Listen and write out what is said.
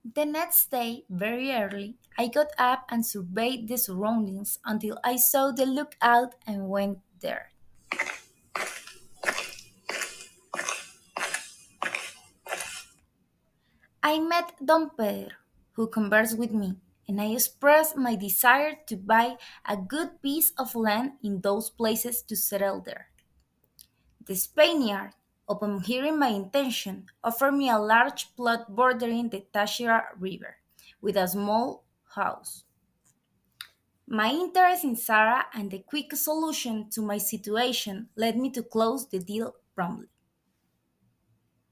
The next day, very early, I got up and surveyed the surroundings until I saw the lookout and went there. I met Don Pedro, who conversed with me, and I expressed my desire to buy a good piece of land in those places to settle there. The Spaniard, upon hearing my intention, offered me a large plot bordering the Táchira River, with a small house. My interest in Sarah and the quick solution to my situation led me to close the deal promptly.